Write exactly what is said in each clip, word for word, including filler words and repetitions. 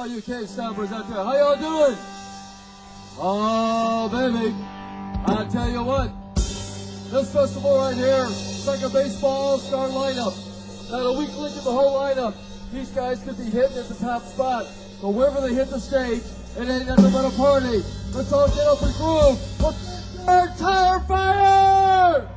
you K-Stompers out there. How y'all doing? Oh, baby. I tell you what, this festival right here, it's like a baseball all-star lineup. Not a weak link in the whole lineup. These guys could be hitting at the top spot. But wherever they hit the stage, it ain't nothing but a party. Let's all get up and groove. Let's start Tire Fire!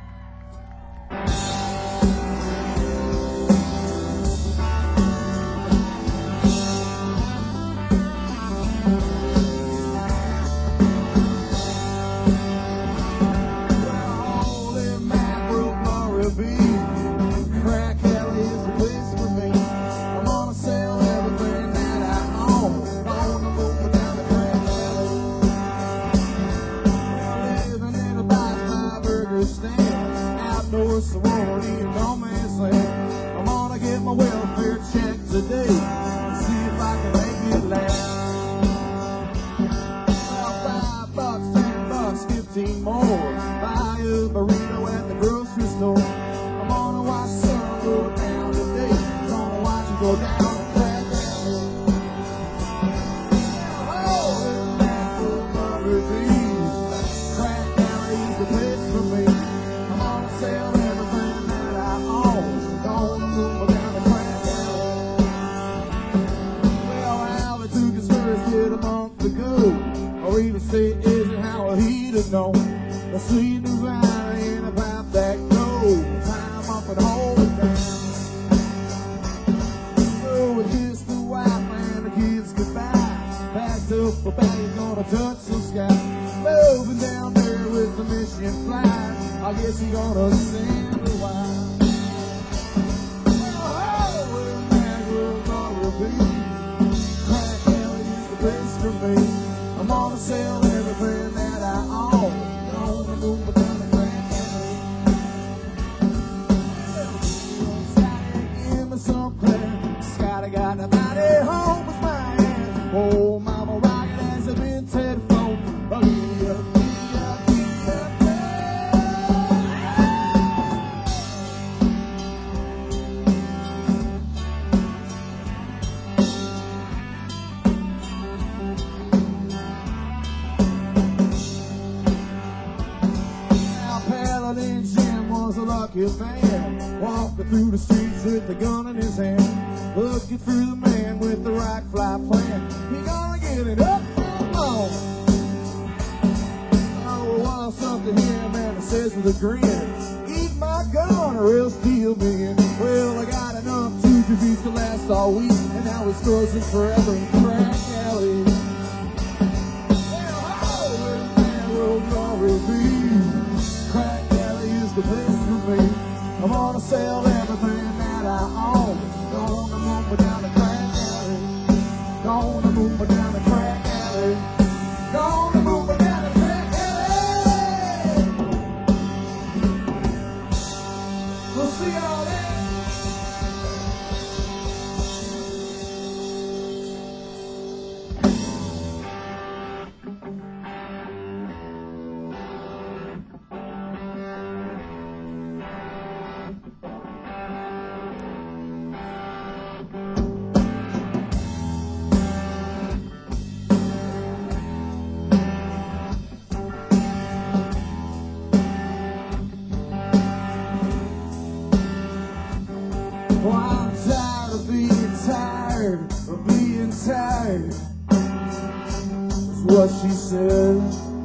So won't eat no man's land. I'm gonna get my welfare check today and see if I can make it last. Five bucks, ten bucks, fifteen more. Buy a burrito at the grocery store. I'm gonna watch the sun go down today. I'm gonna watch it go down. Or even say, is it how he to know? I see the valley in a pipe that goes. Time up and hold it down. So we kiss the wife and the kids goodbye. Packed up a bag, gonna touch the sky. Moving down there with the mission flag. I guess he gonna sing a while. Well, where man will gonna be? Crack Alley is the place for me. I'm gonna sell everything that I own. Gonna move down the Grand Alley. Give me some clear. Scotty got the body home with my hand. Oh, mama rockin' as a vintage phone. Oh, yeah, yeah, yeah, lucky man, walking through the streets with the gun in his hand, looking for the man with the right fly plan. He gonna get it up and on. Oh, well, something here, man, that says with a grin, eat my gun or else steal me. Well, I got enough to beef to last all week, and now it's frozen forever in Crack Alley. Well, how will man will glory be? Crack Alley is the place. I'm gonna sell everything that I own. Gonna move down the Crack Alley. Gonna move down the Crack Alley. Gonna move down the Crack Alley. We'll see y'all there. Oh, I'm tired of being tired, of being tired. That's what she said.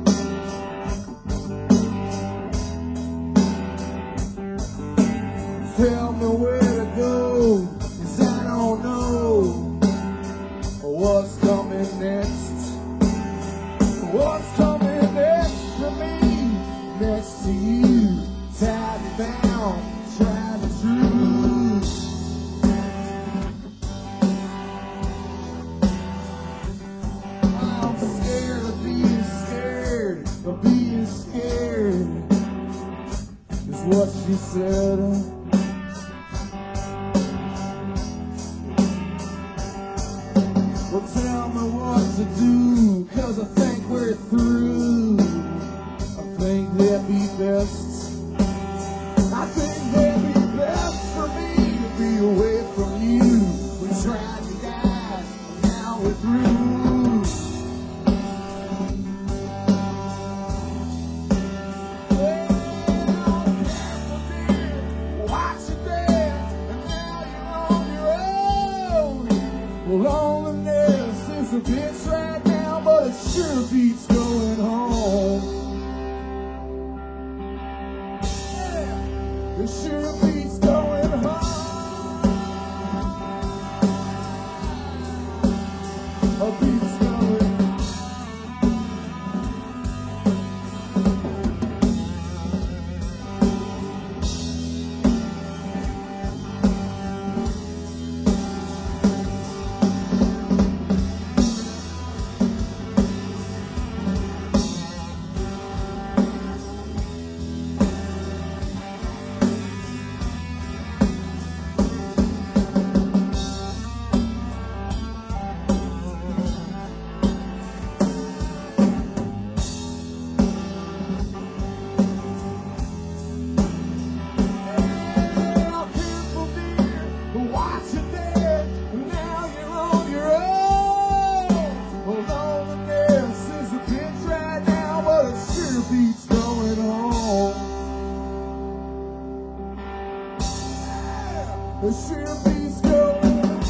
Tell me where to go, 'cause I don't know what's coming next. What's coming next for me? Next to you, tied down, tried to choose. I'm scared of being scared, of being scared, is what she said. Well, tell me what to do, 'cause I think we're through. I think that'd be best. I think that'd be best for me to be away from you. We tried to die, and now Loneliness is a bitch right now, but it sure beats going home. Yeah, it sure beats going home. A beats going. The sure beats going.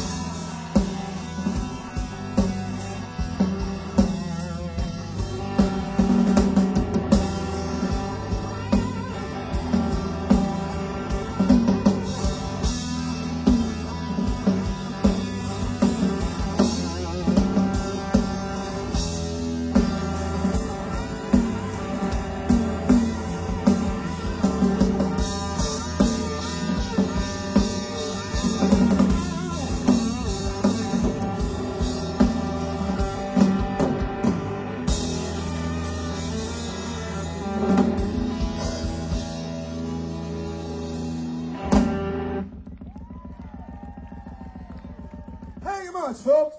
Thank you much, folks.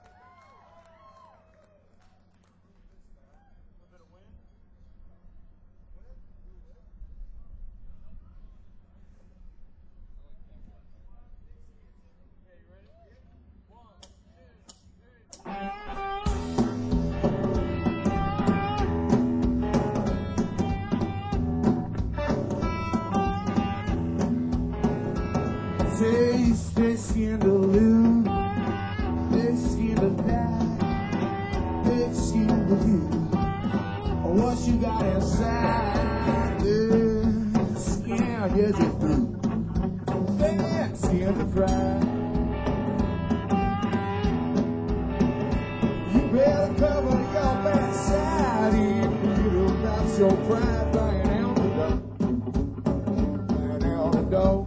Taste this scandaloo, this skin to die, this skin to you. What you got inside this skin, yes it's through. That skin to fry. You better cover your backside and forget about your pride. Banging out the door, banging out the door.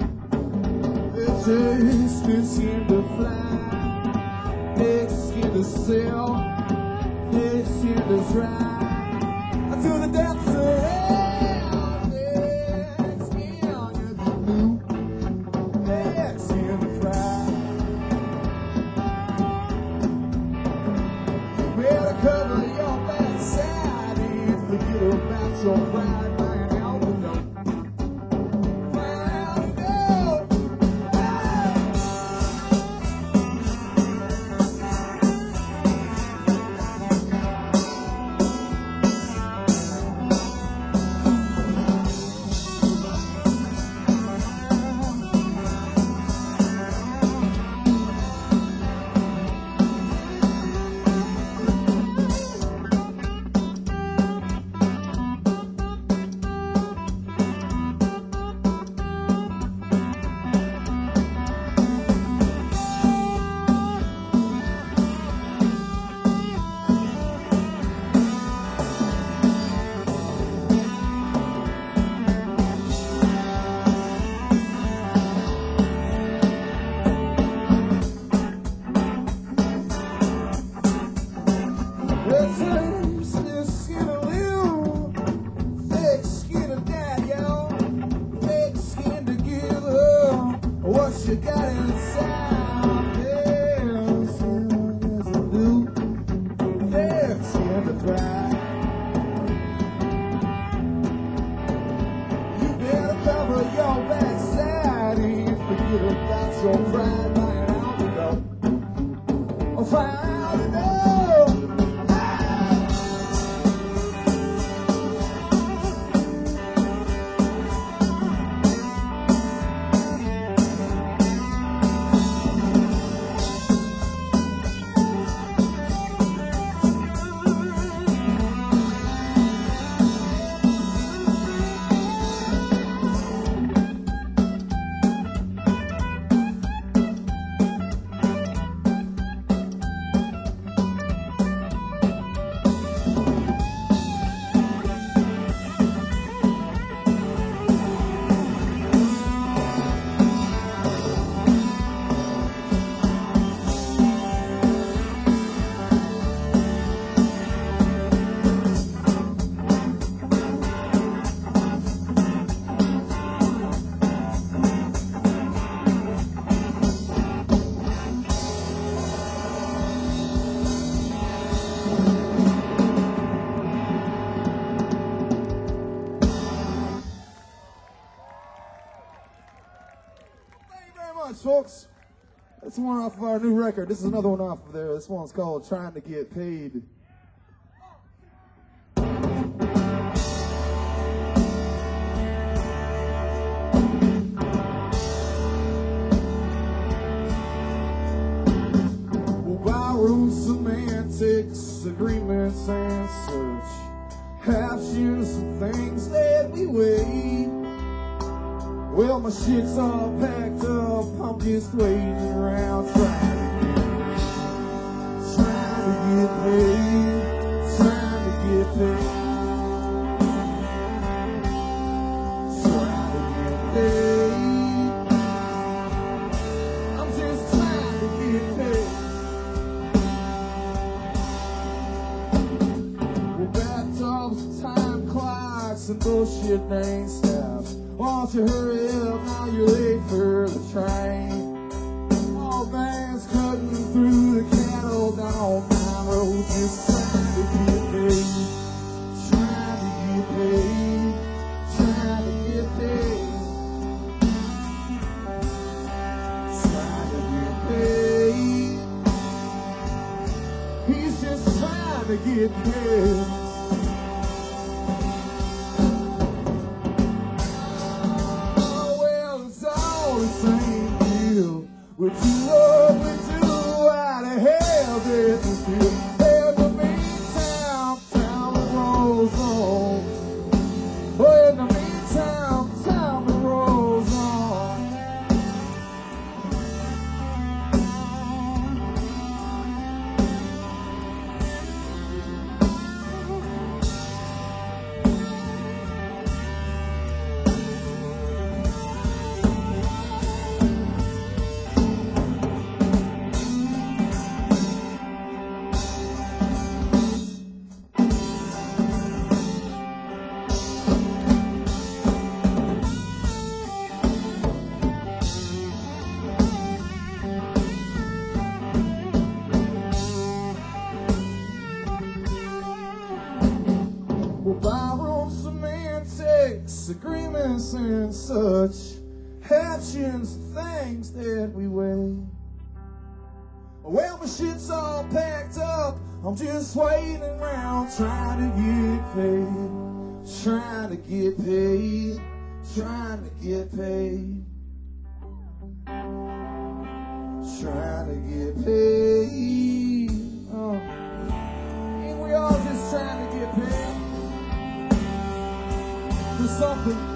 This this skin to fly, this skin to sell, this skin to try. To the depths of hell, this skin is blue, this skin to fly. You better cover your backside and forget about your pride. Banging out the door. folks. That's one off of our new record. This is another one off of there. This one's called Trying to Get Paid. Well, ballroom semantics, agreements and such, captions and things that we weigh. Well, my shit's all packed up, I'm just waiting around trying, trying to get paid, trying to get paid, trying to get paid. I'm just trying to get paid. Well, bathtubs, time clocks, and bullshit ain't stopped. Won't you hurry up, now you're late for the train. All bands cutting through the cattle down on my road, just trying to get paid, trying to get paid, trying to get paid, trying to get paid. He's just trying to get paid. Would you love me to out of hell did you feel? In the meantime, time rolls on. Oh, in the meantime, time rolls on. Agreements and such, actions and things that we weigh. Well, my shit's all packed up, I'm just waiting around trying to get paid, trying to get paid, trying to get paid, trying to get paid. Oh, ain't we all just trying to get paid for something?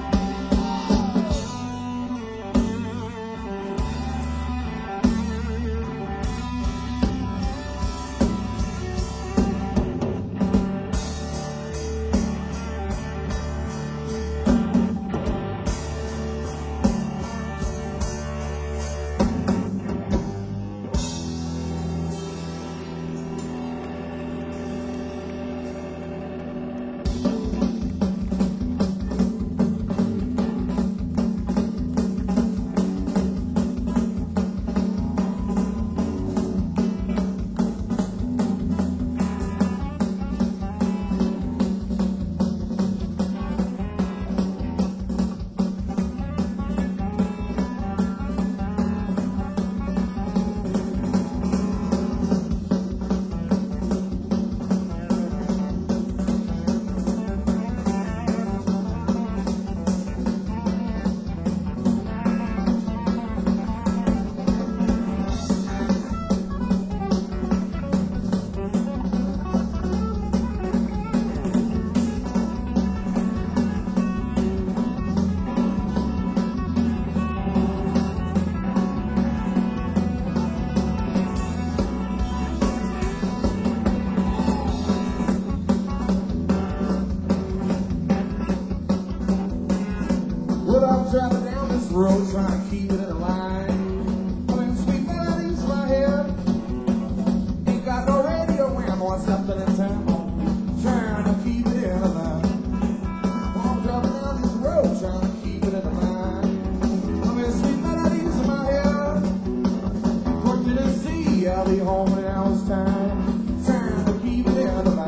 Driving down this road, trying to keep it in line. Playing sweet melodies in my head. Ain't got no radio when I'm on something in town. Trying to keep it in line. I'm driving down this road, trying to keep it in line. Playing sweet melodies in my head. Port Tennessee, I'll be home in an hour's time. Trying to keep it in line.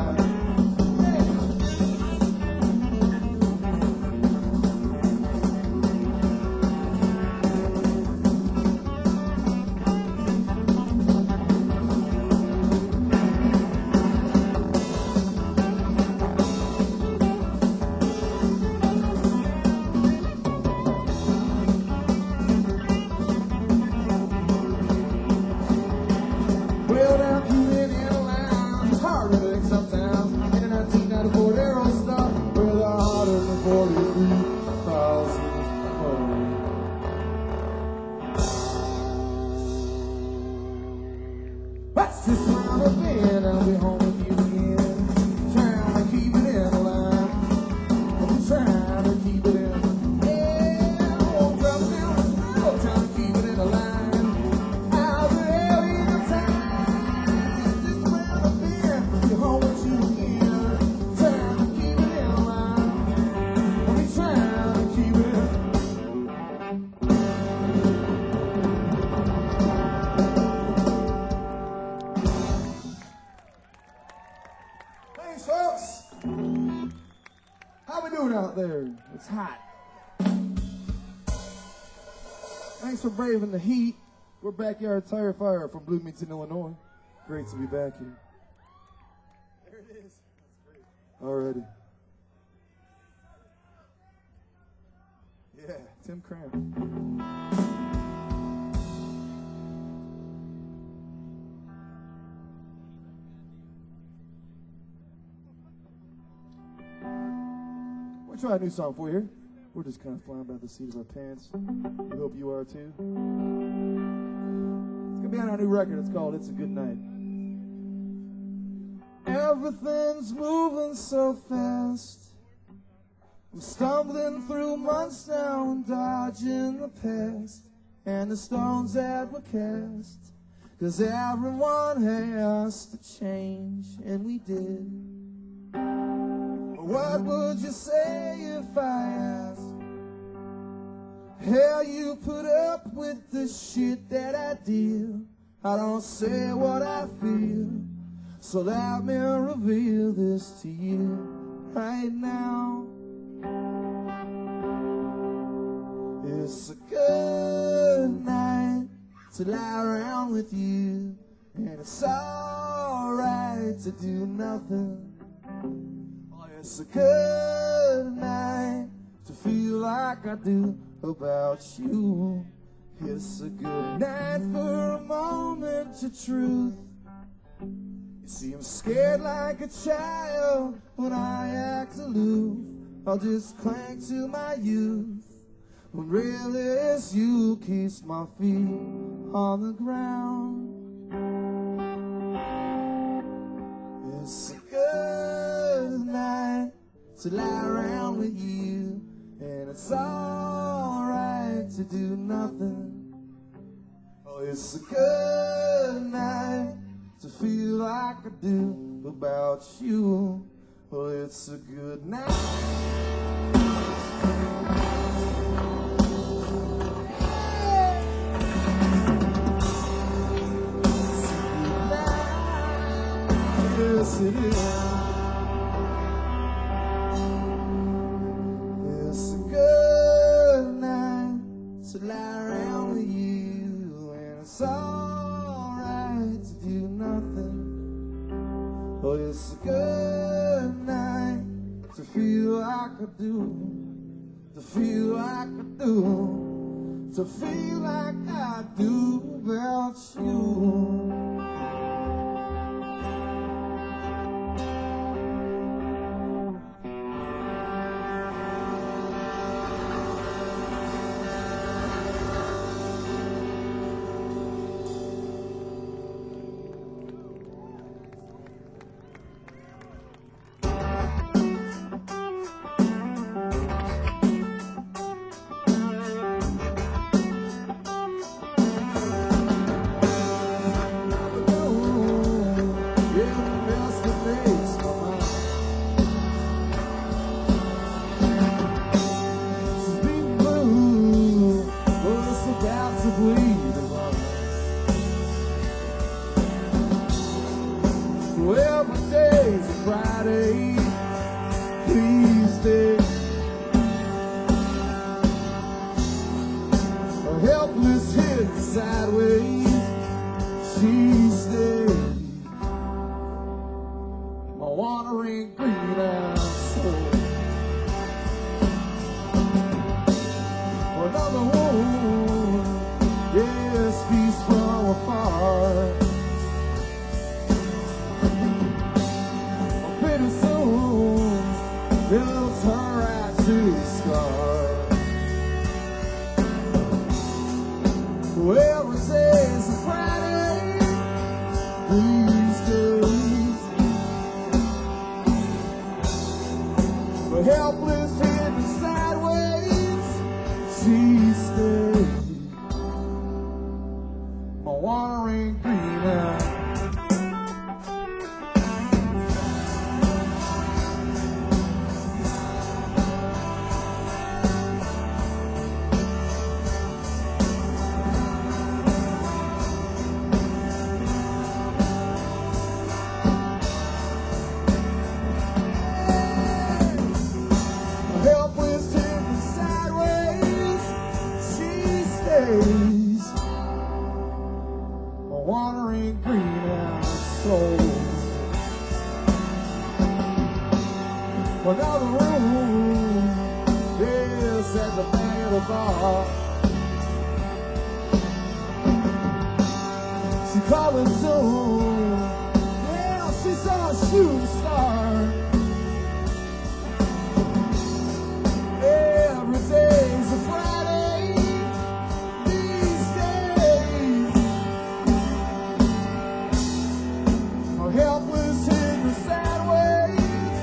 Well, now keeping in a line is harder to make sometimes. In a nineteen ninety-four Aero stuff with a one hundred forty-three thousand home. That's just how I've been. I'll be home with you again. Trying to keep it in a line. I'm trying to keep it in. Yeah, I won't drop down the road. Trying to keep it in a line. I'll be in the time. Just where I've been. Be home with you again. Trying to keep it in a line. I'll be trying to keep it in. Thanks, folks. How we doing out there? It's hot. Thanks for braving the heat. We're Backyard Tire Fire from Bloomington, Illinois. Great to be back here. There it is. That's great. Alrighty. Yeah, Tim Cram. We'll try a new song for you. We're just kind of flying by the seat of our pants. We hope you are too. It's gonna be on our new record. It's called It's a Good Night. Everything's moving so fast. I'm stumbling through months now and dodging the past and the stones that were cast. 'Cause everyone has to change, and we did. What would you say if I asked how you put up with the shit that I did? I don't say what I feel, so let me reveal this to you right now. It's a good night to lie around with you, and it's alright to do nothing. It's a good night to feel like I do about you. It's a good night for a moment of truth. You see, I'm scared like a child when I act aloof. I'll just cling to my youth, when really it's you keeps my feet on the ground. It's a good night to lie around with you, and it's alright to do nothing. Oh, it's a good night to feel like I do about you. Oh, it's a good night. Yes, it is. It's a good night to lie around with you, and it's alright to do nothing. Oh, it's a good night to feel like I do, to feel like I do, to feel like I do about you. these days. But helpless hidden sideways, she stays. My water ain't greener. Another room, yes, at the back of the bar. She calling soon, yeah, she's a shooting star. Every day's a Friday these days. Her helpless hidden sideways.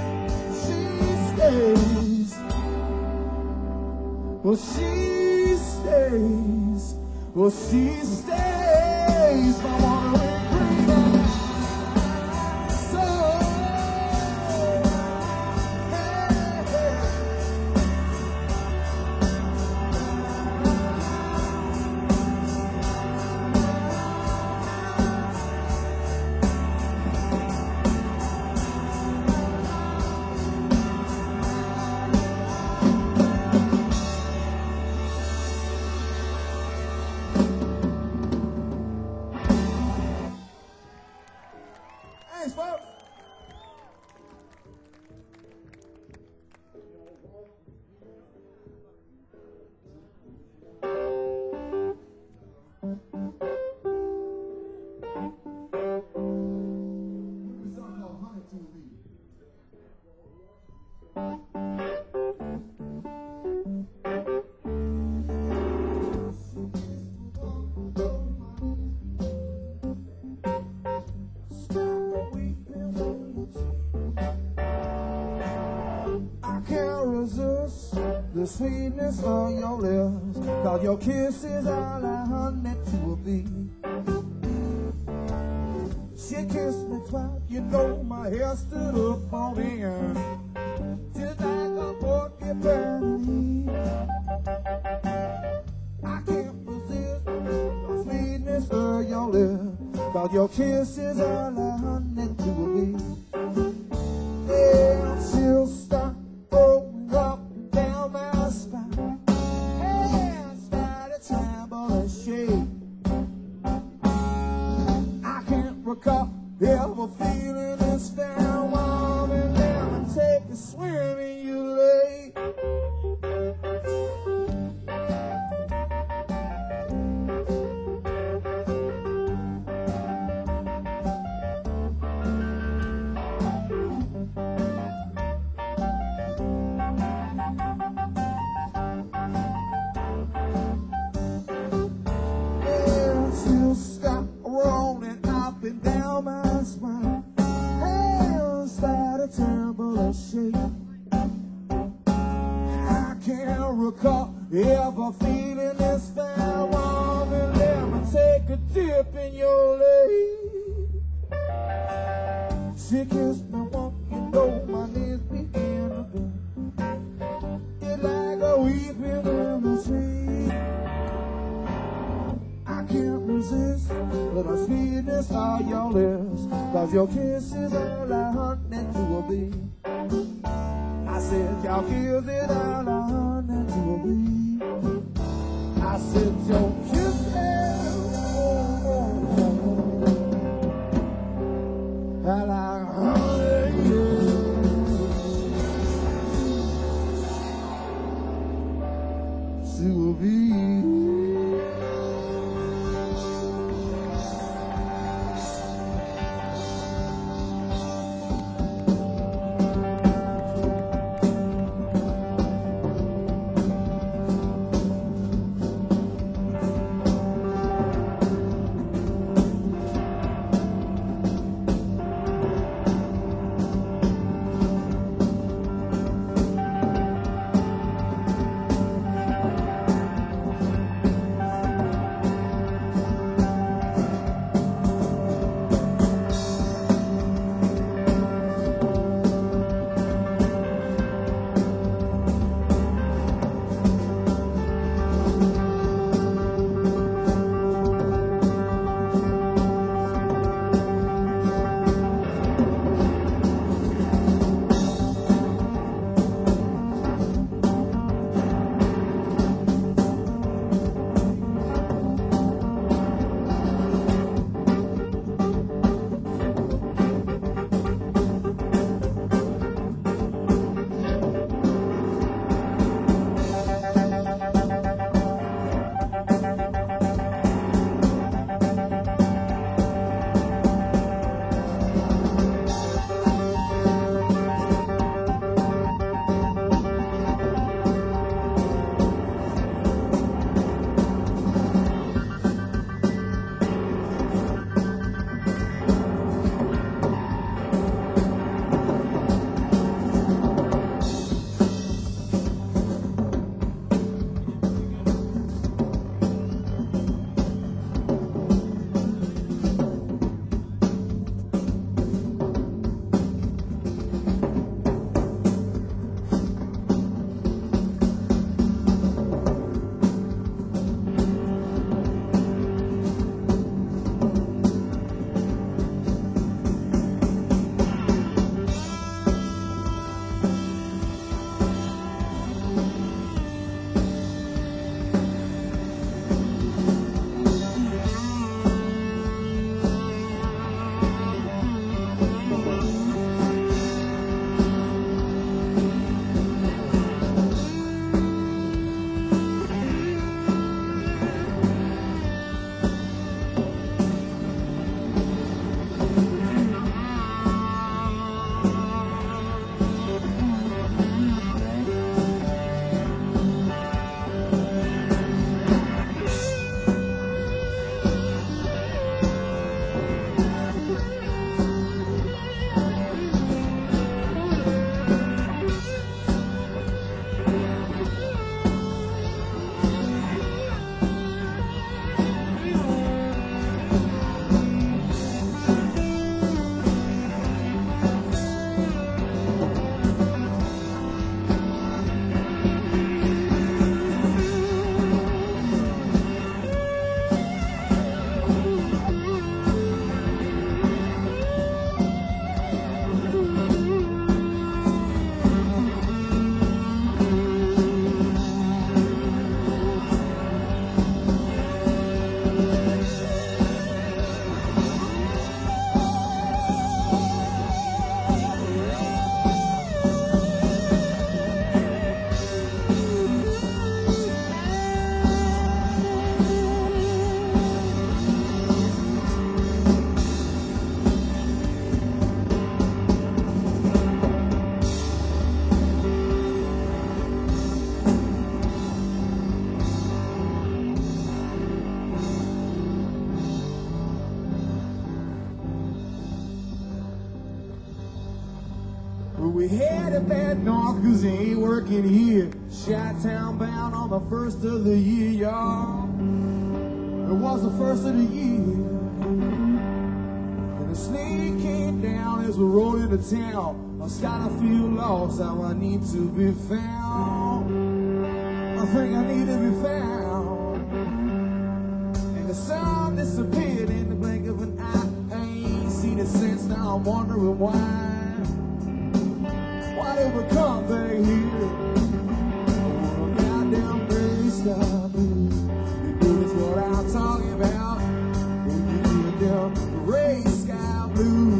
Well, she stays. Well, she stays. My wandering green eyes. So, hey, hey. Thanks, folks. This song called Honey to Me. The sweetness on your lips, 'cause your kisses are like honey to me. She kissed me twice, you know my hair stood up on end, just like a porcupine. I can't resist the sweetness of your lips, 'cause your kisses are like honey to me. Yeah, she'll stop. Ever feeling this fair warm and never take a swim in your lake. Yeah, she'll stop rolling up and down my spine. Hands start to tremble and shake. I can't recall ever feeling this fair warm and let me take a dip in your lake. She kissed me once, you know my knees begin to bend. It's like a weeping in the street. I can't resist the sweetness of your lips, 'cause your kisses are like honey to a bee. I said your kisses are like honey to a bee. I said your kisses are like honey to a bee. Well, we headed back north cause he ain't working here. Chi-town bound on the first of the year, y'all. It was the first of the year. And the snake came down as we rode into town. I was starting to feel lost, how I need to be found. I think I need to be found. And the sun disappeared in the blink of an eye. I ain't seen it since, now I'm wondering why. Why did we come back here? Oh, goddamn gray sky blue. You know that's what I'm talking about. When you get down gray sky blue.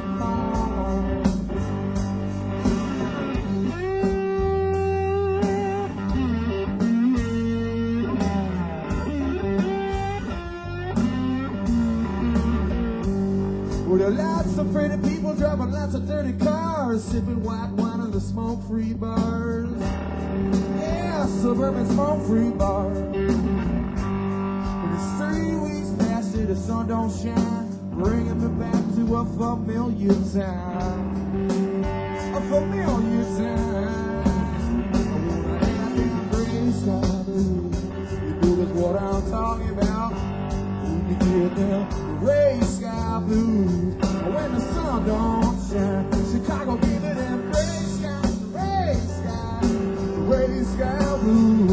Well, there are lots of pretty people driving lots of dirty cars, sipping white wine in the smoke-free bars. Yeah, suburban smoke-free bar. But it's three weeks past it, the sun don't shine, bringing me back to a familiar time. A familiar time. I wanna have the gray sky blue. You know that's what I'm talking about. When you get there, gray sky blue. When the sun don't shine, Chicago give it them gray sky, gray sky, gray sky blue.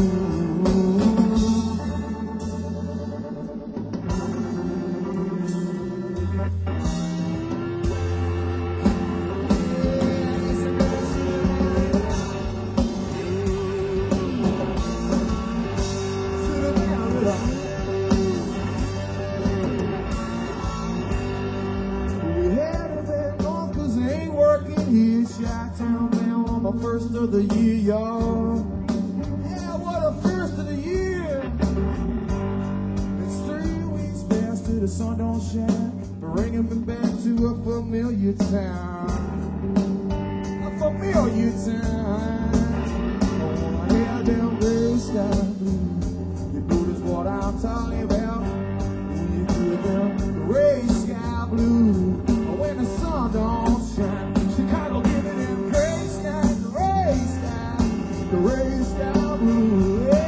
Chi-town man on the first of the year, y'all. Yeah, what a first of the year. It's three weeks past till the sun don't shine, bringing me back to a familiar town. A familiar town. Oh, I hear them gray sky blue. You know that's what I'm talking about. When you hear them gray sky blue. When the sun don't shine, Chicago give it them gray sky, gray sky, gray sky blue. Yeah.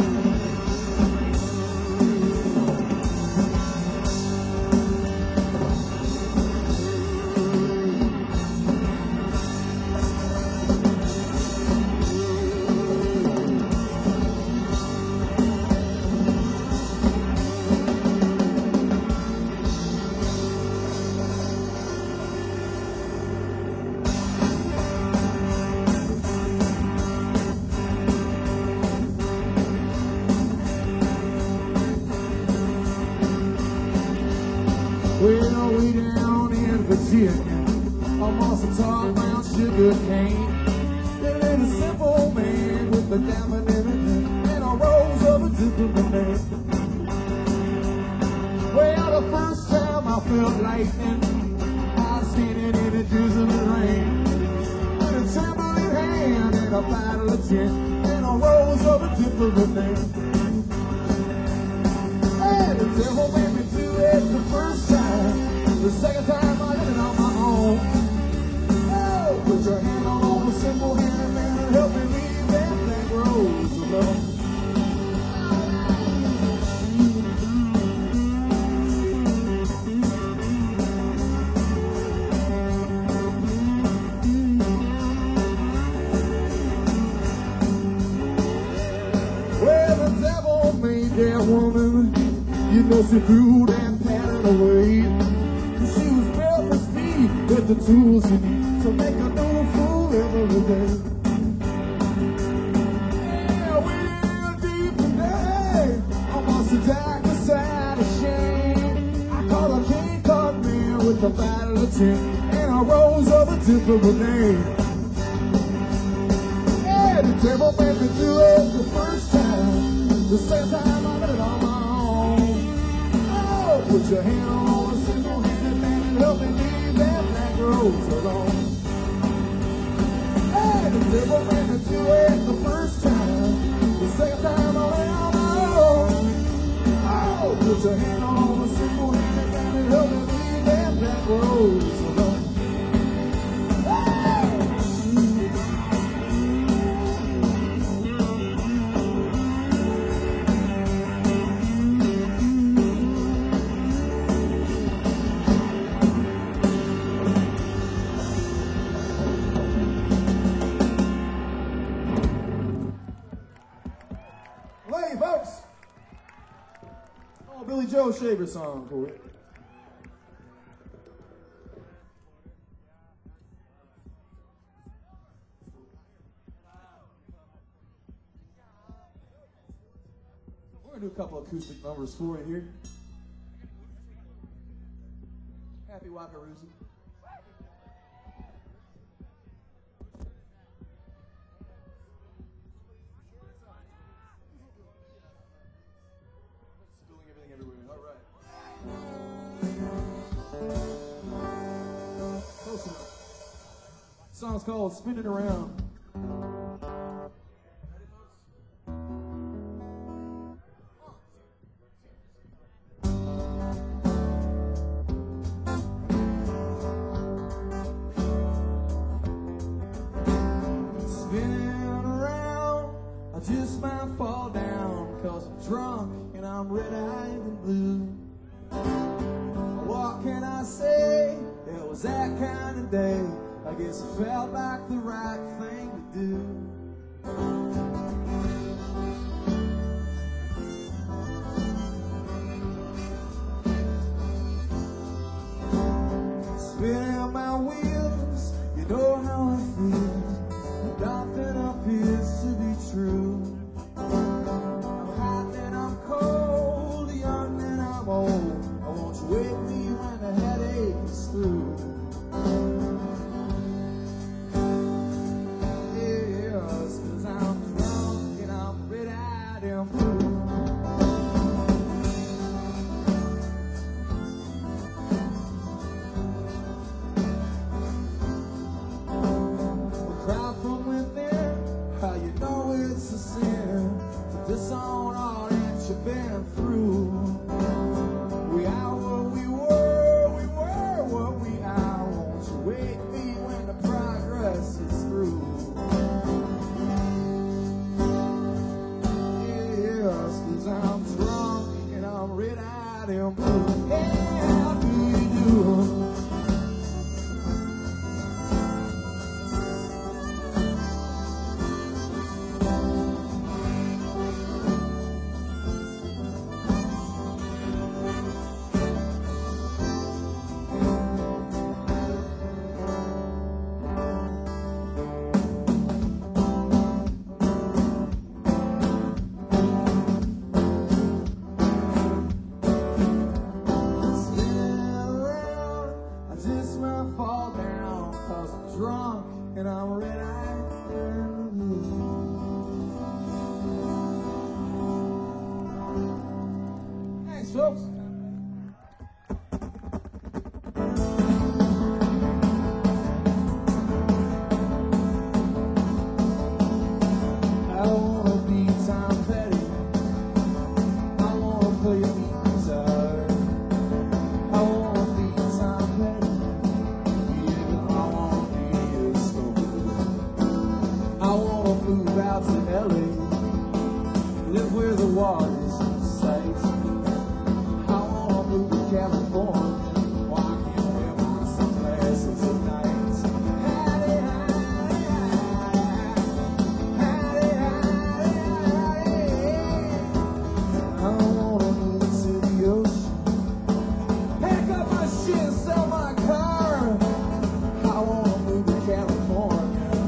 Well, way down in Virginia, I'm also talking about sugar cane. That little simple man with the diamond in it and a rose of a different name. Well, the first time I felt lightning, I was standing in a drizzling rain, with a trembling hand and a bottle of gin and a rose of a different name. Hey, the devil made me do it the first time. The second time I did it on my own. Oh, put your hand on a simple hand, man, and help me leave that black rose alone. Well, the devil made that woman. You know she threw that pattern away. She was built for speed with the tools she needs to make a new fool every day. Yeah, we're deep today. Almost a dark beside a shame. I call a king caught man with a bottle of gin and a rose of a different name. Yeah, the devil made me do it the first time. The second time I did it on my own. Put your hand on a single handed man and help me leave that black rose alone. Hey, the devil made me do it the first time. The second time I went on my own. Oh, put your hand on a single handed man and help me leave that black rose alone. Hey! Joe Shaver song, Corey. We're gonna do a couple acoustic numbers for you here. Happy Wakaruzi. Spilling everything everywhere. All right. Close enough. The song's called Spinning Around. I guess it felt like the right thing to do. Spinning my wheels, you know how I feel. Nothing appears to be true. I'm hot then I'm cold, young then I'm old. I want you wake me when the headache is through. Disown all that you've been through. We are what we were, we were what we are. Won't you wake me when the progress is through? Yes, cause I'm drunk and I'm red-eyed and blue. Yeah, how do you do? And I'm red-eyed and blue. Thanks, folks. I don't wanna be Tom Petty. I wanna play a guitar. I wanna be Tom Petty. Yeah, I wanna be a I wanna move out to L A, live where the water's in sight. I wanna move to California, where I can wear my sunglasses at night. Howdy, howdy, howdy, howdy, howdy. I wanna move to the ocean, pack up my shit and sell my car. I wanna move to California.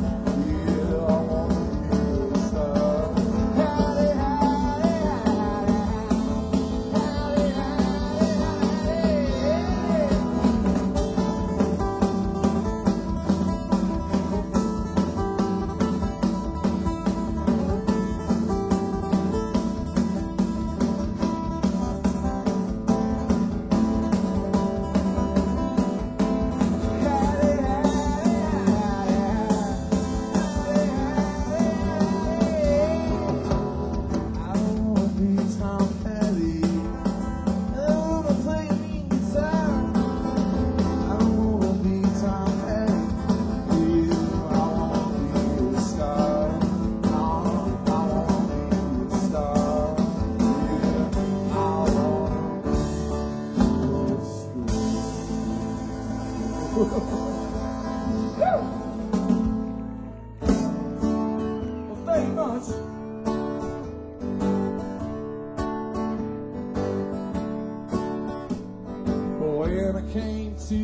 Well, thank you much.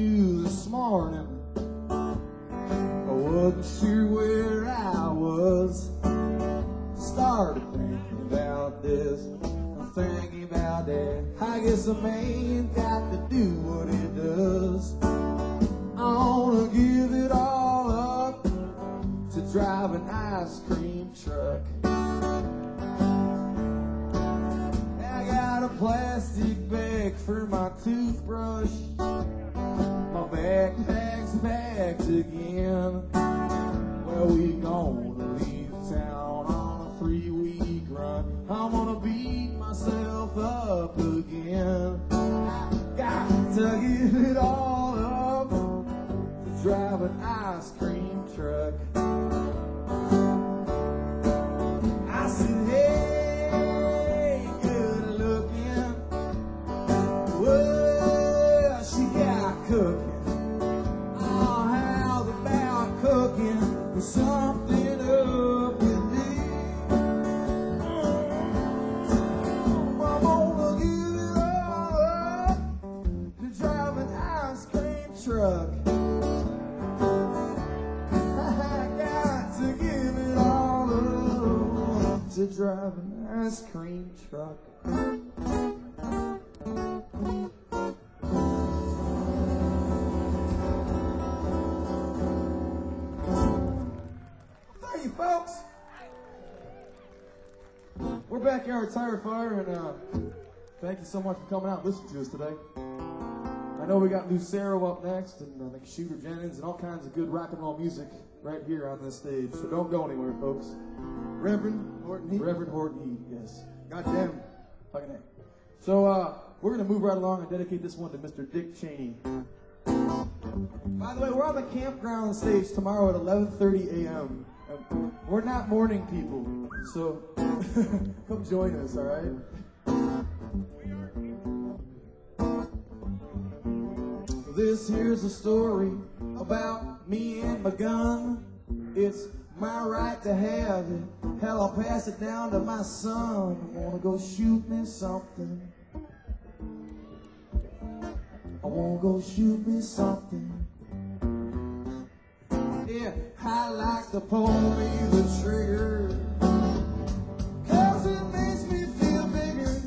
you this morning. I wasn't sure where I was. Started thinking about this, I'm thinking about that. I guess a man got to do what he does. I wanna give it all up to drive an ice cream truck. I got a plastic bag for my toothbrush. My backpack's packed again. Well, we gonna leave town on a three-week run. I'm gonna beat myself up again. Got to give it all up to drive an ice cream truck. I said, hey, good looking. Well, she got cooking. Oh, how's about cooking something up with me? I'm gonna give it all up to drive an ice cream truck. I got to give it all up to drive an ice cream truck. Thank you, folks. We're back here at Tire Fire, and uh, thank you so much for coming out and listening to us today. I know we got Lucero up next, and I think Shooter Jennings, and all kinds of good rock and roll music right here on this stage. So don't go anywhere, folks. Reverend Horton Heat. Reverend Horton Heat, yes. Goddamn. Fucking A. So uh, we're going to move right along and dedicate this one to Mister Dick Cheney. By the way, we're on the campground stage tomorrow at eleven thirty a.m. Uh, we're not morning people, so come join us, all right? This here's a story about me and my gun. It's my right to have it. Hell, I'll pass it down to my son. I wanna go shoot me something. I wanna go shoot me something. Yeah, I like to pull me the trigger, 'cause it makes me feel bigger.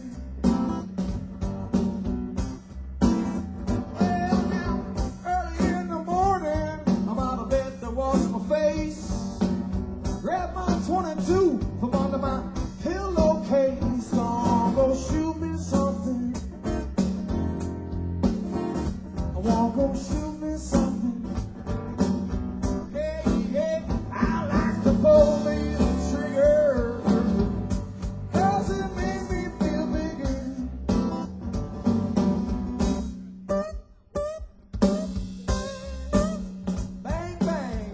Well, now, early in the morning, I'm out of bed to wash my face. Grab my twenty-two from under my pillowcase. Gonna go shoot me something. I wanna go shoot me something. Hey, hey, I like to pull me the trigger, 'cause it makes me feel bigger. Bang, bang.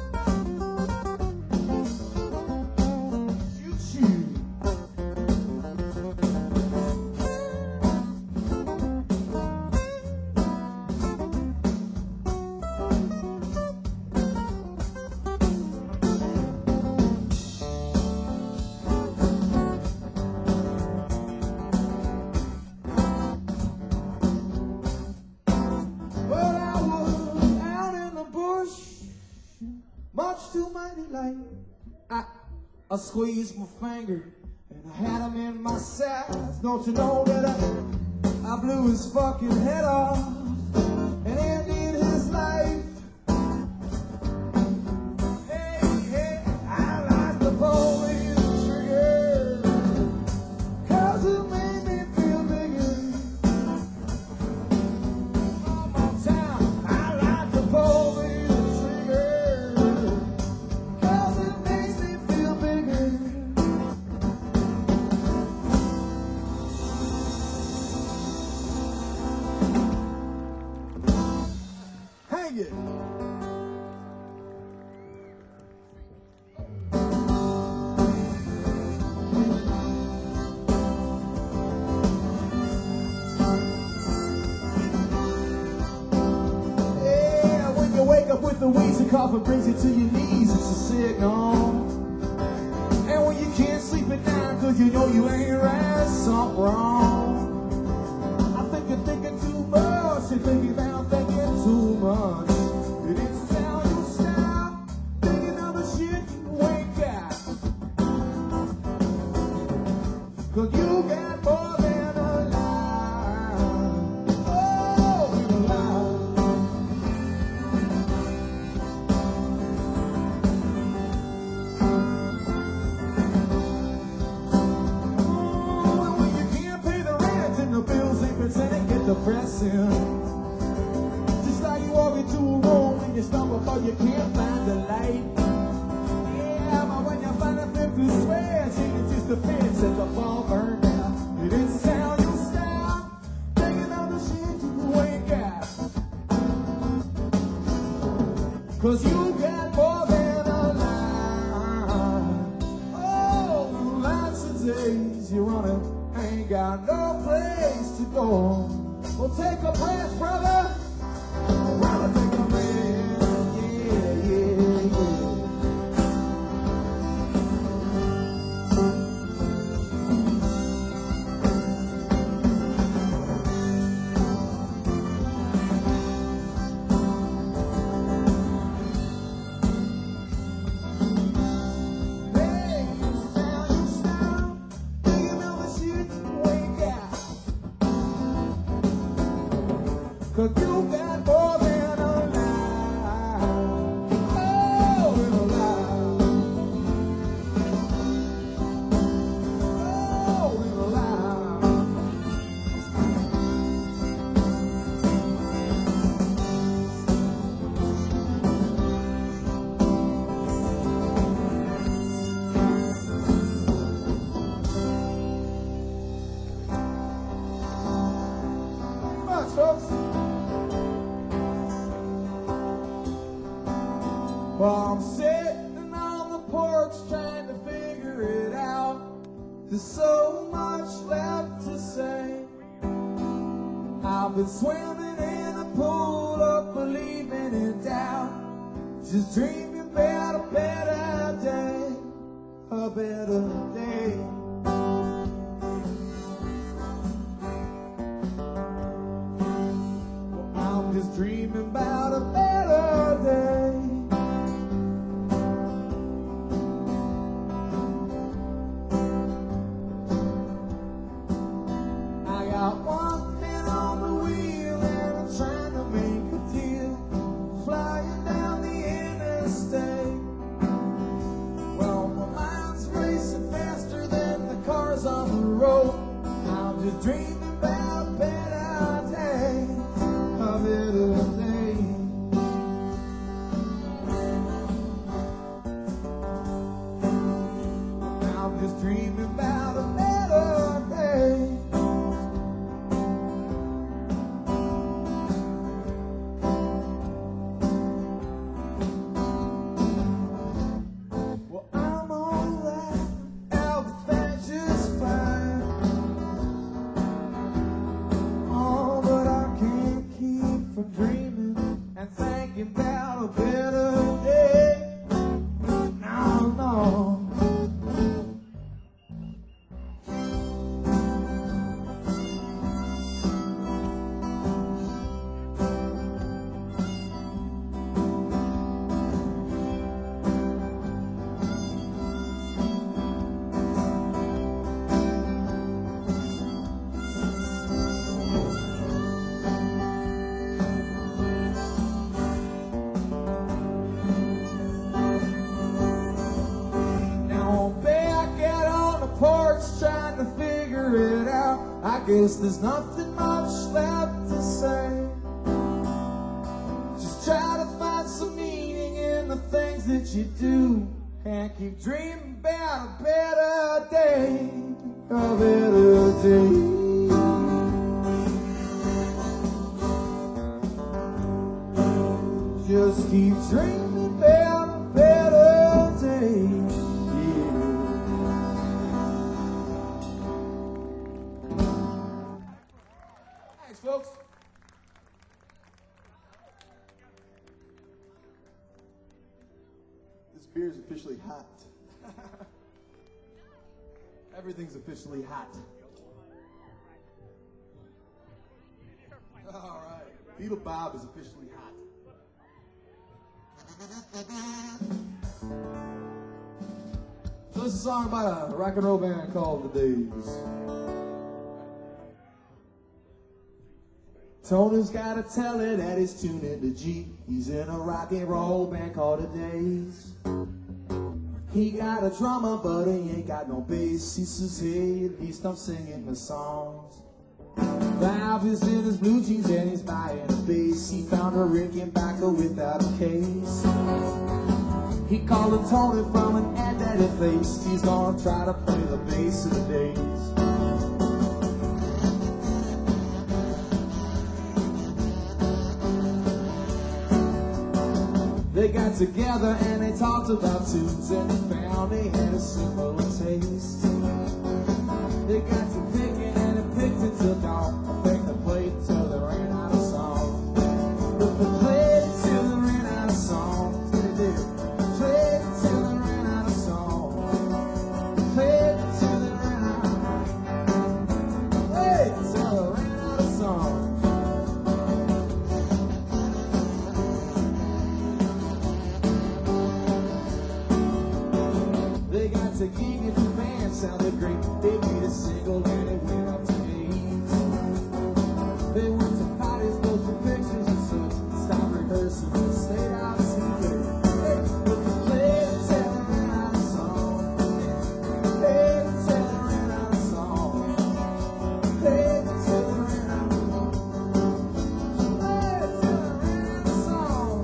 Shoot, shoot. Well, I was out in the bush, much too mighty late. I, I squeezed my finger and I had him in my size. Don't you know that I, I blew his fucking head off and ended his life. Hey, hey, I like to pull me the trigger, 'cause it made me feel bigger. One more time, I like to pull me the trigger, 'cause it makes me feel bigger. Hang it. Yeah, when you wake up with the wheezy cough, it brings you to your knees. It's a signal. And when you can't sleep at night 'cause you know you ain't right, something wrong. I think you're thinking too much. You're thinking about thinking too you stumble but you can't find the light. Yeah, but when you finally flip the switch, it's just a pinch at the ball burned out. It didn't sound your style, taking all the shit you ain't got. Cause you got more than a lie. Oh, lots of days you're running, ain't got no place to go. Well, take a breath, brother. Brother, take a breath. Yeah, yeah, yeah. Hey, you sound, you sound, thinking of the shit you ain't got. Cause you got more than a lie. Oh, and a lie. Oh, and a lie. Come on, folks. Well, I'm sitting on the porch trying to figure it out. There's so much left to say. I've been swimming in a pool of believing in doubt, just dreaming about a better day, a better day. Well, I'm just dreaming about a better day. I got one man on the wheel and I'm trying to make a deal, flying down the interstate. Well, my mind's racing faster than the cars on the road. I'm just dreaming about a better day, a better day. I'm just dreaming about a better day. Well, I'm alright, everything's just fine. Oh, but I can't keep from dreaming and thinking about a better day. No, no. Now I'm back out on the porch trying to figure it out. I guess there's nothing much left to say. Just try to find some meaning in the things that you do, and keep dreaming about a better day, a better day. Just keep dreaming about a better day. Yeah. Thanks, folks. This beer's officially hot. Everything's officially hot. All right. Beetle Bob is officially hot. So this is a song about a rock and roll band called The Days. Tony's gotta tell her that he's tuned into G. He's in a rock and roll band called The Days. He got a drummer, but he ain't got no bass. He says, hey, at least I'm singing the songs. Bob is in his blue jeans and he's buying a bass. He found a Rickenbacker without a case. He called a Tony from an ad that he faced. He's gonna try to play the bass of the days. They got together and they talked about tunes, and they found they had a similar taste. They got to picking and it picked until dawn. I think they played till they ran out of song. But they played till they ran out of songs. They did. Played till they ran out of songs. Played till they ran out. Played till they ran out of songs. They got to gig and the band sounded great. They made a single and it went up to eight. They went to parties, those for pictures and such. Stopped rehearsing and stayed out to see it. But they played till they ran out of song. Played till they ran out of song. Played till they ran out of song. Played till they ran out of song.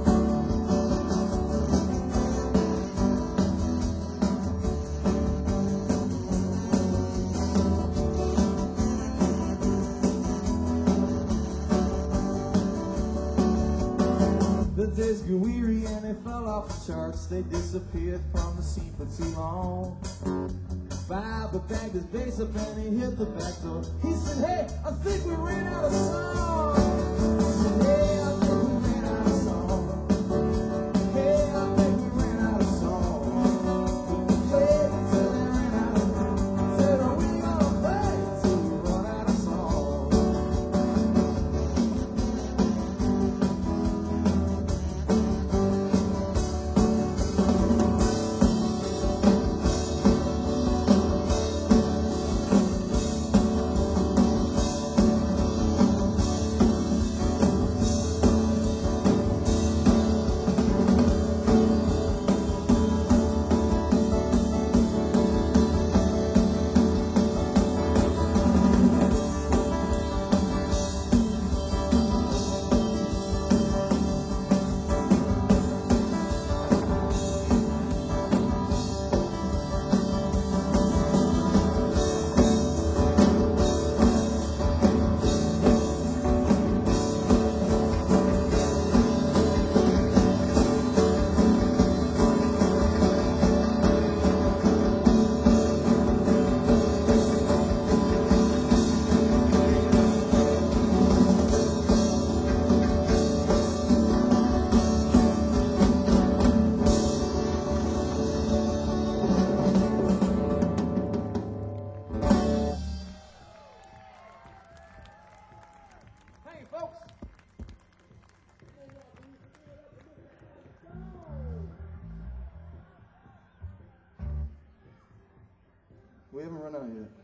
The days grew weary and they fell off the charts. They disappeared from the scene for too long. Bob bagged his bass up and he hit the back door. He said, hey, I think we ran out of song. Hey, I think we ran out of song. Hey, I think we ran out of song. Play till they ran out of song. Said, are we gonna play till we run out of song? Hey, folks. We haven't run out yet.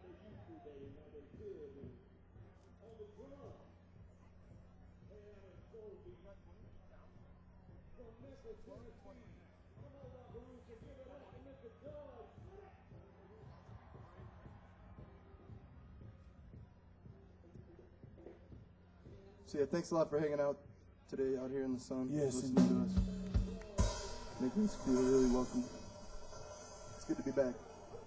So yeah, thanks a lot for hanging out today out here in the sun. Yes, listening to us. Making us feel really welcome. It's good to be back.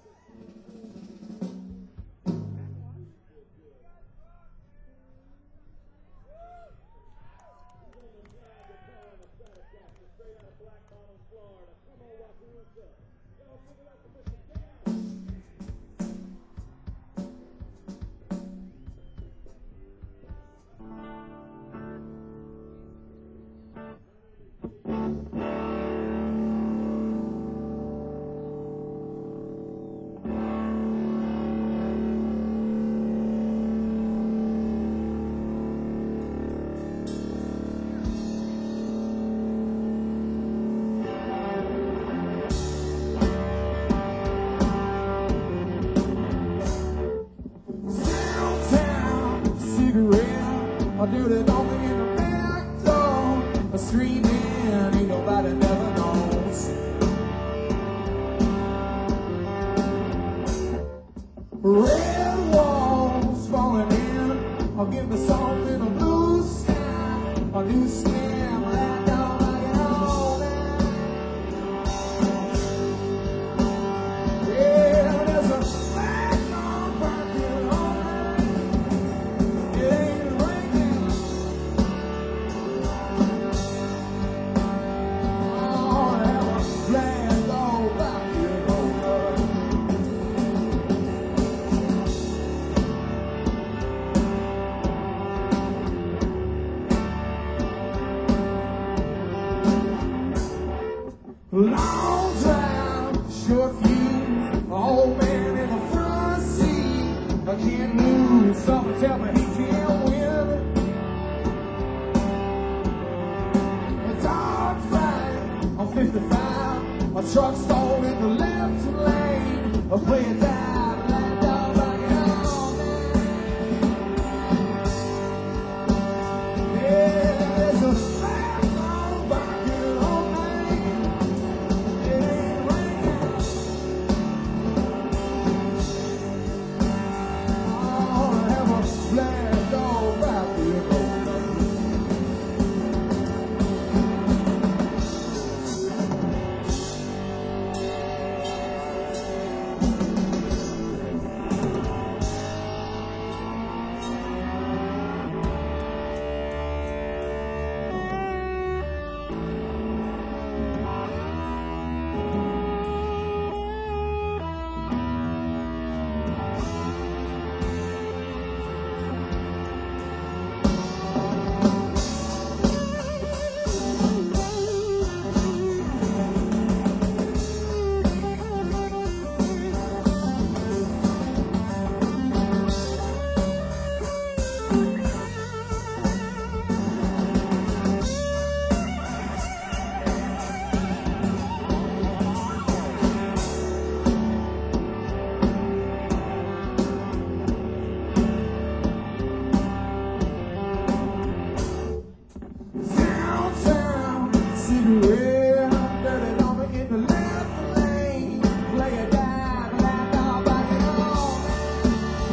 I do the only in the back door. I scream in, ain't nobody never knows. Red walls falling in dog fight on fifty-five. My truck's stalled in the left lane. I play it down, black dog rocking all night. Yeah, there's a black dog rocking all night. It ain't raining. Oh, I have a black dog rocking all night. Downtown, cigarette, dirty dog in the left lane. Play a dive, black dog rocking all night.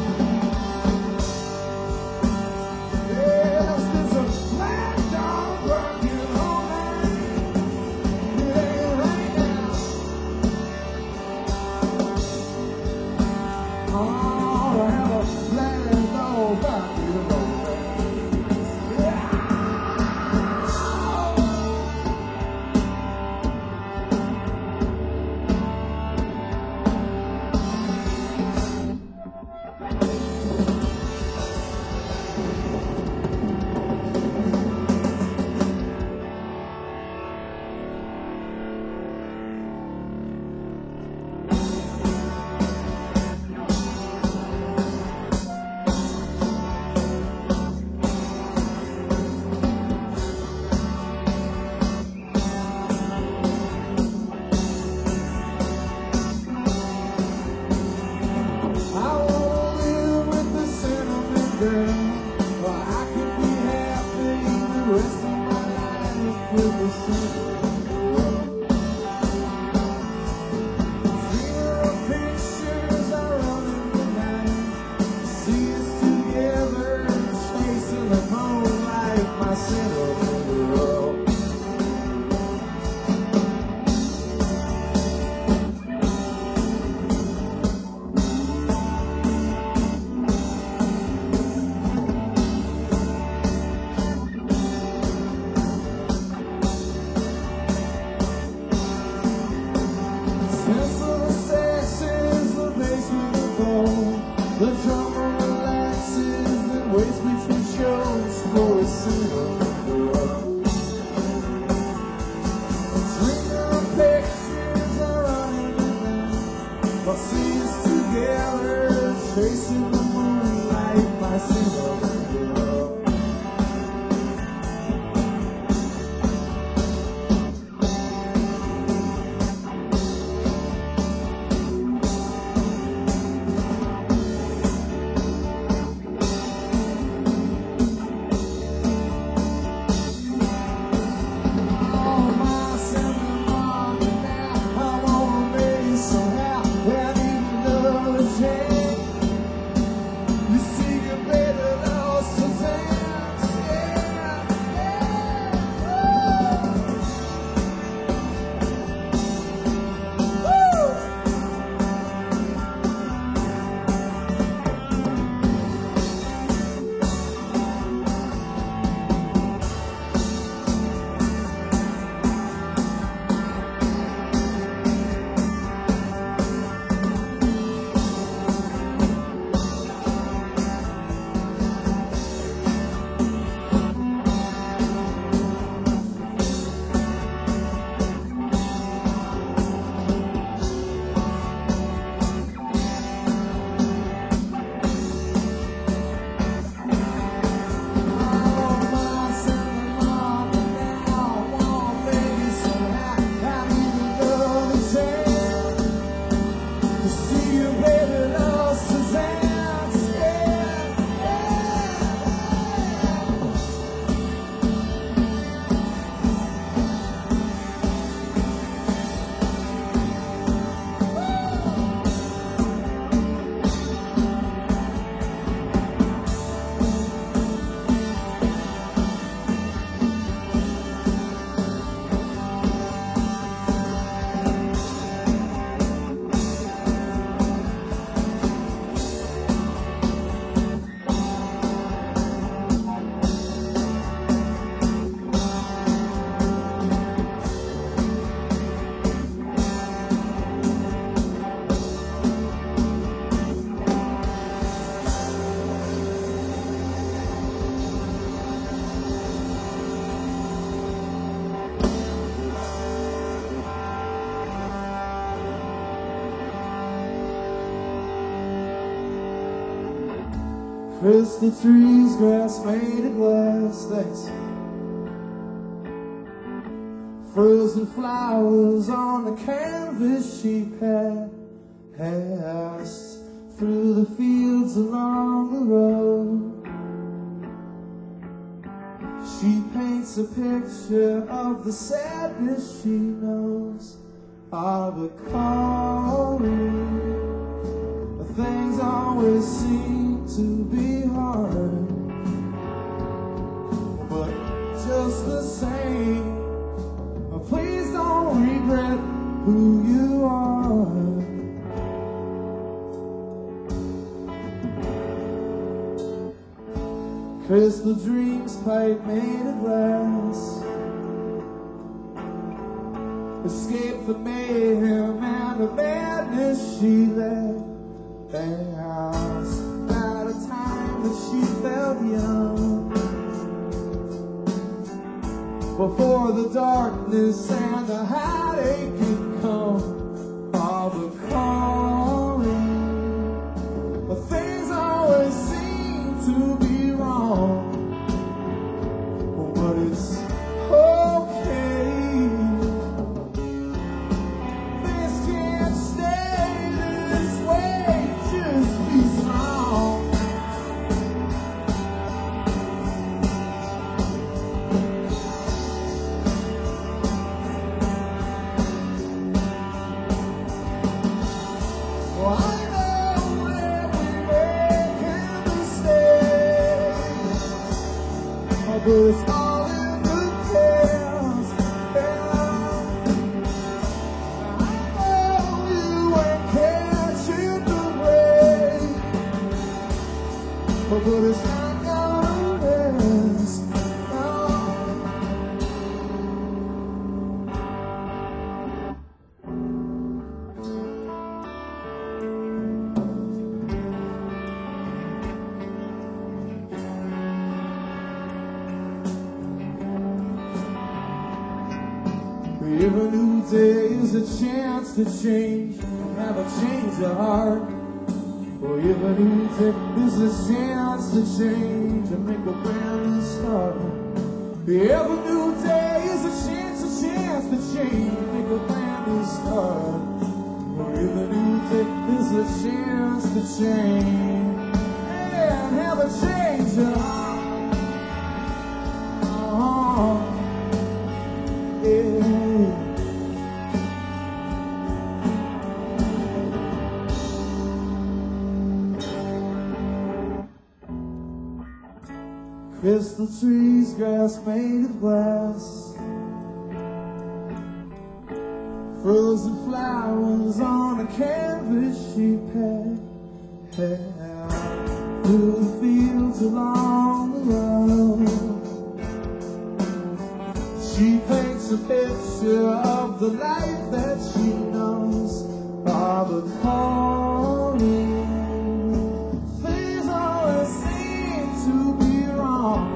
Yes, there's a black dog rocking all night. It ain't right now. Oh, I have a black dog rocking all night. Crystal trees, grass made of glass. Thanks. Frozen flowers on the canvas she passed through the fields along the road. She paints a picture of the sadness she knows of a calling. Things always seem to be hard, but just the same, please don't regret who you are. Crystal dreams, pipe made of glass. Escape the mayhem and the madness she left. House at a time that she felt young, before the darkness and the heartache could come. All the calling, but things always seem to be wrong. But it's okay. This can't stay this way. Just be strong. Well, I know that we make a mistake, but it's all in the chaos. I know you ain't catching the but it's not gonna last. No. Every new day is a chance to change, have a change of heart. For every new day is a chance to change and make a brand new start. Every new day is a chance, a chance to change and make a brand new start. For every new day is a chance to change and have a change of heart. Oh, yeah. Crystal trees, grass made of glass. Frozen flowers on a canvas she passed through the fields along the road. She paints a picture of the life that she knows of a calling. Things always seem to be wrong,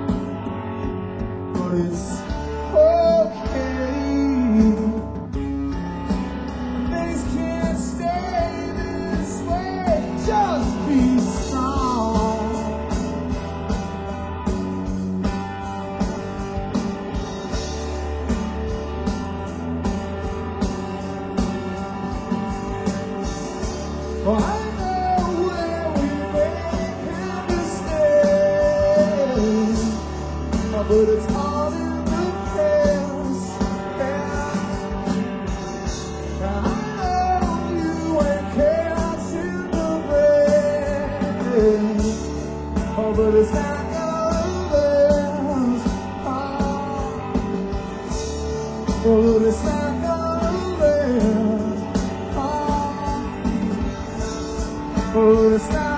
but it's okay. Things can't stay this way. Just be strong. Well, I know where we make our mistakes, but it's all in the past. And I know you ain't catching the rain, oh, but it's not gonna last. Oh, but it's not gonna last. Oh, it's not.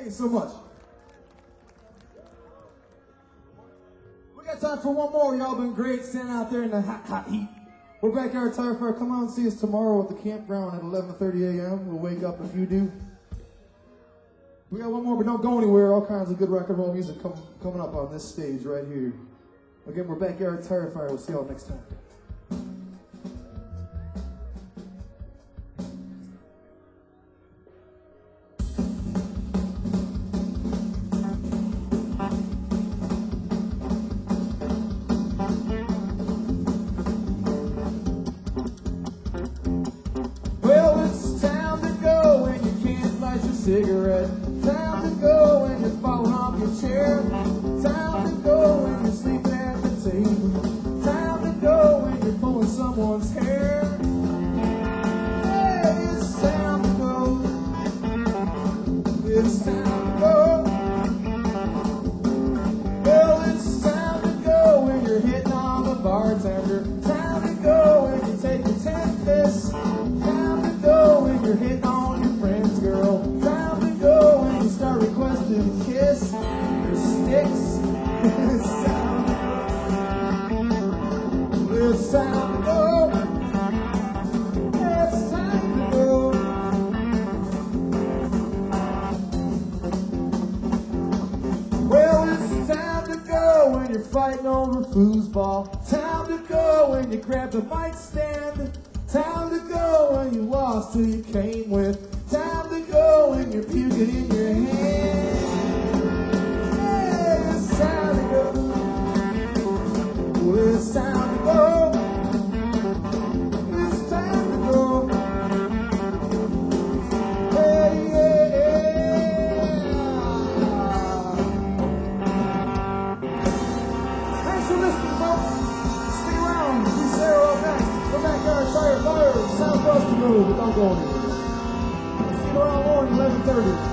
Thank you so much. We got time for one more. Y'all been great standing out there in the hot, hot heat. We're Backyard Tire Fire. Come out and see us tomorrow at the campground at eleven thirty a m We'll wake up if you do. We got one more, but don't go anywhere. All kinds of good rock and roll music come, coming up on this stage right here. Again, we're Backyard Tire Fire. We'll see y'all next time. Well, it's time to go and you can't light your cigarette. Time to go when you're falling off your chair. Time to go when you're sleeping at the table. Time to go when you're pulling someone's hair. Hey, it's time to go. It's time to go. Well, it's time to go when you're hitting on the bartender. Time to go when you take your tenth piss. Time to go when you're hitting on your friend's girl. Time to go when you start requesting a kiss. Your sticks. It's time to go. It's time to go. It's time to go. Well, it's time to go when you're fighting over foosball. Time to go when you grab the mic stand. Time to go when you lost who you came with. Time to go when you're puking in your hand. Yeah, it's time to go. It's time to go. It's time to go. Hey, yeah, yeah. Thanks for listening, folks. Stick around. See Sarah up next. We're Backyard Tire Fire. Sound across the road, but don't go anywhere. See you around morning, eleven thirty.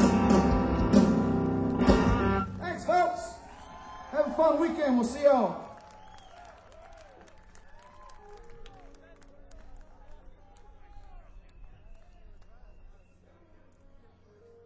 Thanks, folks. Have a fun weekend. We'll see y'all.